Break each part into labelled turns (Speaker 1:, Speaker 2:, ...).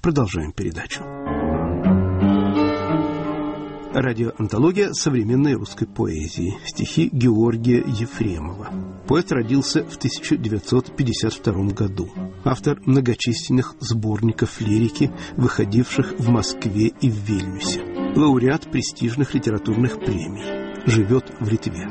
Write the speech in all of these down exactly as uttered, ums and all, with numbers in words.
Speaker 1: Продолжаем передачу. Радиоантология современной русской поэзии. Стихи Георгия Ефремова. Поэт родился в тысяча девятьсот пятьдесят втором году. Автор многочисленных сборников лирики, выходивших в Москве и в Вильнюсе. Лауреат престижных литературных премий. Живет в Литве.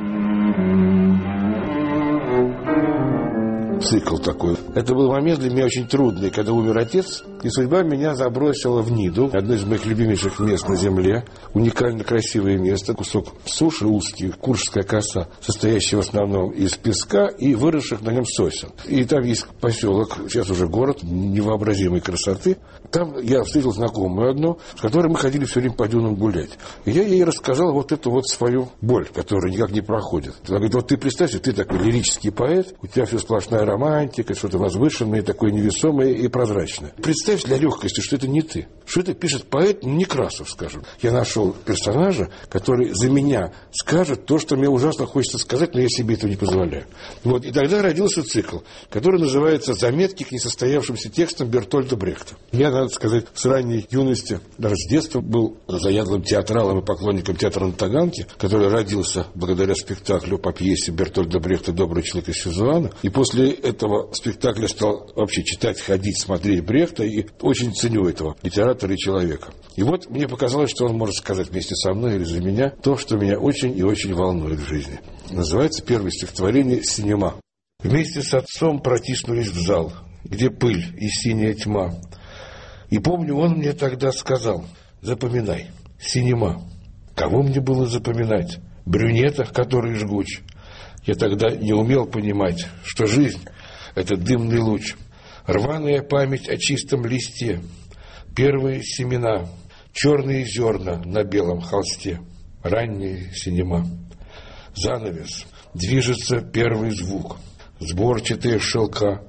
Speaker 2: Цикл такой. Это был момент для меня очень трудный, когда умер отец, и судьба меня забросила в Ниду, одно из моих любимейших мест на земле, уникально красивое место, кусок суши узкий, Куршская коса, состоящий в основном из песка и выросших на нем сосен. И там есть поселок, сейчас уже город невообразимой красоты. Там я встретил знакомую одну, с которой мы ходили все время по дюнам гулять. И я ей рассказал вот эту вот свою боль, которая никак не проходит. Она говорит, вот ты представь, ты такой лирический поэт, у тебя все сплошная романтика, что-то возвышенное, такое невесомое и прозрачное. Представь для легкости, что это не ты. Что это пишет поэт, ну, Некрасов, скажем. Я нашел персонажа, который за меня скажет то, что мне ужасно хочется сказать, но я себе этого не позволяю. Вот. И тогда родился цикл, который называется «Заметки к несостоявшимся текстам Бертольда Брехта». Я, надо сказать, с ранней юности, даже с детства был заядлым театралом и поклонником театра на Таганке, который родился благодаря спектаклю по пьесе Бертольда Брехта «Добрый человек из Сюзуана». И после этого спектакля стал вообще читать, ходить, смотреть Брехта, и очень ценю этого литератора и человека. И вот мне показалось, что он может сказать вместе со мной или за меня то, что меня очень и очень волнует в жизни. Называется первое стихотворение «Синема». Вместе с отцом протиснулись в зал, где пыль и синяя тьма. И помню, он мне тогда сказал: запоминай, синема. Кого мне было запоминать? Брюнета, который жгуч. Я тогда не умел понимать, что жизнь — это дымный луч. Рваная память о чистом листе, первые семена, черные зерна на белом холсте, ранняя синема. Занавес, движется первый звук, сборчатые шелка,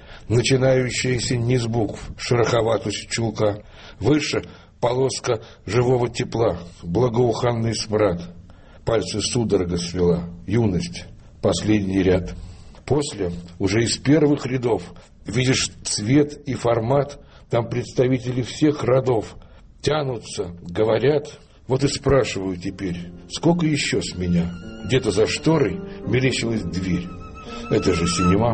Speaker 2: начинающаяся не с букв, шероховатость чулка, выше полоска живого тепла, благоуханный смрад, пальцы судорога свела, юность, последний ряд. После, уже из первых рядов, видишь цвет и формат, там представители всех родов тянутся, говорят. Вот и спрашиваю теперь, сколько еще с меня? Где-то за шторой мерещилась дверь. Это же синема.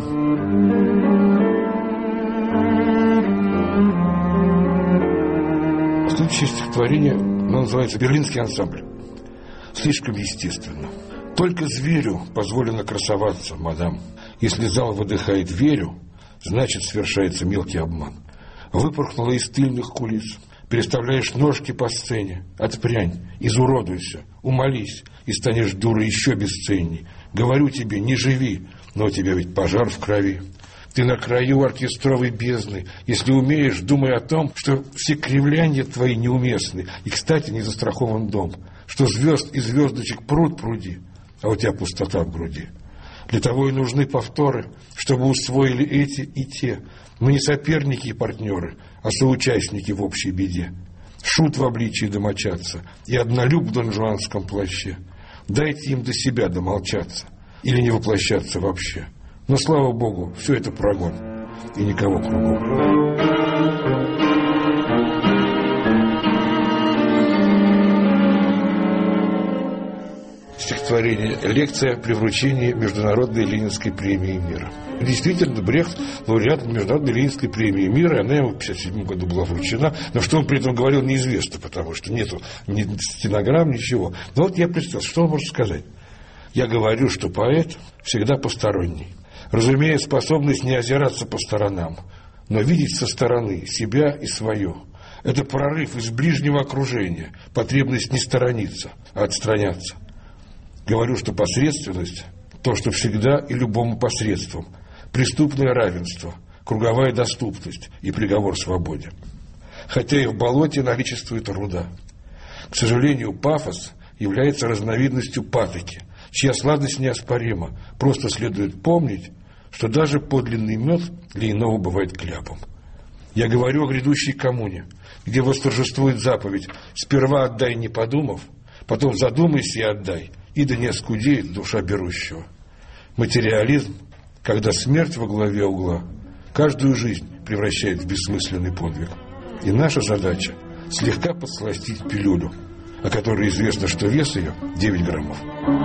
Speaker 2: Следующее стихотворение, оно называется «Берлинский ансамбль». Слишком естественно. Только зверю позволено красоваться, мадам. Если зал выдыхает «верю», значит, совершается мелкий обман. Выпорхнула из тыльных кулис. Переставляешь ножки по сцене. Отпрянь, изуродуйся, умолись, и станешь дурой еще бесценней. Говорю тебе, не живи, но у тебя ведь пожар в крови. Ты на краю оркестровой бездны. Если умеешь, думай о том, что все кривляния твои неуместны. И, кстати, не застрахован дом. Что звезд и звездочек пруд пруди, а у тебя пустота в груди. Для того и нужны повторы, чтобы усвоили эти и те. Мы не соперники и партнеры, а соучастники в общей беде. Шут в обличии домочадца и однолюб в донжуанском плаще. Дайте им до себя домолчаться или не воплощаться вообще. Но, слава богу, все это прогон и никого кругом. Стихотворение «Лекция при вручении Международной Ленинской премии мира». Действительно, Брехт лауреат Международной Ленинской премии мира, она ему в тысяча девятьсот пятьдесят седьмом году была вручена, но что он при этом говорил, неизвестно, потому что нету ни стенограмм, ничего. Но вот я представил, что он может сказать. Я говорю, что поэт всегда посторонний. Разумея способность не озираться по сторонам, но видеть со стороны себя и свое. Это прорыв из ближнего окружения, потребность не сторониться, а отстраняться. Говорю, что посредственность – то, что всегда и любому посредством, преступное равенство, круговая доступность и приговор свободе. Хотя и в болоте наличествует руда. К сожалению, пафос является разновидностью патоки, чья сладость неоспорима. Просто следует помнить, что даже подлинный мед для иного бывает кляпом. Я говорю о грядущей коммуне, где восторжествует заповедь «Сперва отдай, не подумав, потом задумайся и отдай, и да не оскудеет душа берущего». Материализм, когда смерть во главе угла, каждую жизнь превращает в бессмысленный подвиг. И наша задача – слегка подсластить пилюлю, о которой известно, что вес ее девять граммов.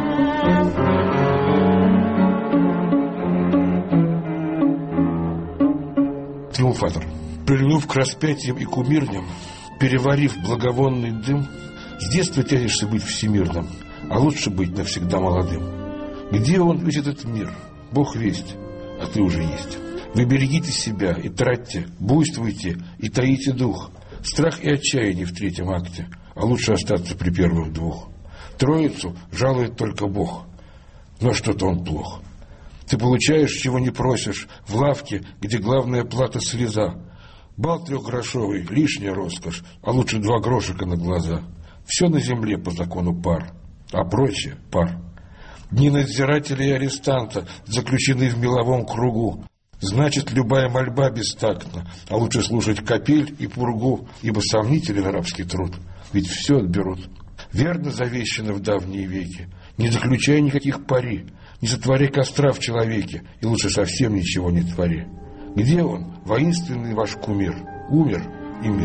Speaker 2: Триумфатор. Прильнув к распятиям и кумирням, переварив благовонный дым, с детства тянешься быть всемирным, а лучше быть навсегда молодым. Где он, весь этот мир? Бог весть, а ты уже есть. Вы берегите себя и тратьте, буйствуйте и таите дух. Страх и отчаяние в третьем акте, а лучше остаться при первых двух. Троицу жалует только Бог, но что-то он плох. Ты получаешь, чего не просишь, в лавке, где главная плата слеза. Бал трехгрошовый, лишняя роскошь, а лучше два грошика на глаза. Все на земле по закону пар, а прочее пар. Дни надзирателя и арестанта заключены в меловом кругу. Значит, любая мольба бестактна, а лучше слушать капель и пургу, ибо сомнителен рабский труд, ведь все отберут. Верно завещано в давние веки, не заключай никаких пари, не сотвори костра в человеке, и лучше совсем ничего не твори. Где он, воинственный ваш кумир? Умер и мир.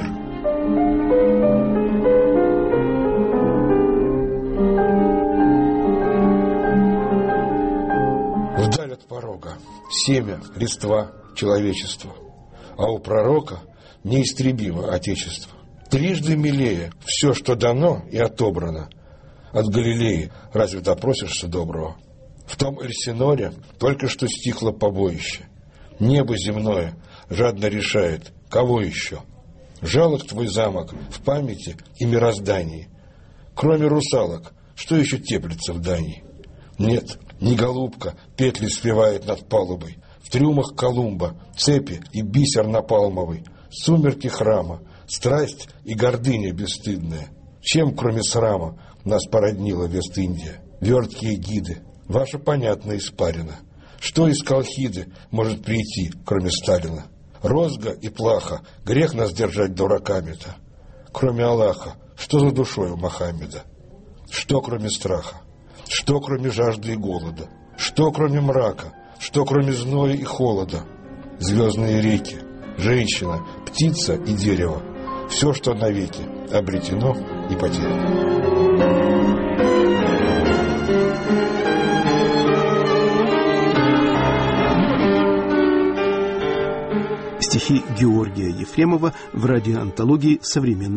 Speaker 2: Вдаль от порога семя, листва, человечества, а у пророка неистребимо отечество. Трижды милее все, что дано и отобрано. От Галилеи разве допросишься доброго? В том Эльсиноре только что стихло побоище. Небо земное жадно решает, кого еще? Жалок твой замок в памяти и мироздании. Кроме русалок, что еще теплится в Дании? Нет, не голубка петли спевает над палубой. В трюмах Колумба цепи и бисер напалмовый. Сумерки храма, страсть и гордыня бесстыдная. Чем, кроме срама, нас породнила Вест-Индия? Верткие гиды, ваша понятная испарина. Что из Колхиды может прийти, кроме Сталина? Розга и плаха, грех нас держать дураками-то. Кроме Аллаха, что за душой у Мохаммеда? Что, кроме страха? Что, кроме жажды и голода? Что, кроме мрака? Что, кроме зноя и холода? Звездные реки, женщина, птица и дерево. Все, что навеки обретено и потеряно.
Speaker 1: Стихи Георгия Ефремова в радиоантологии «Современная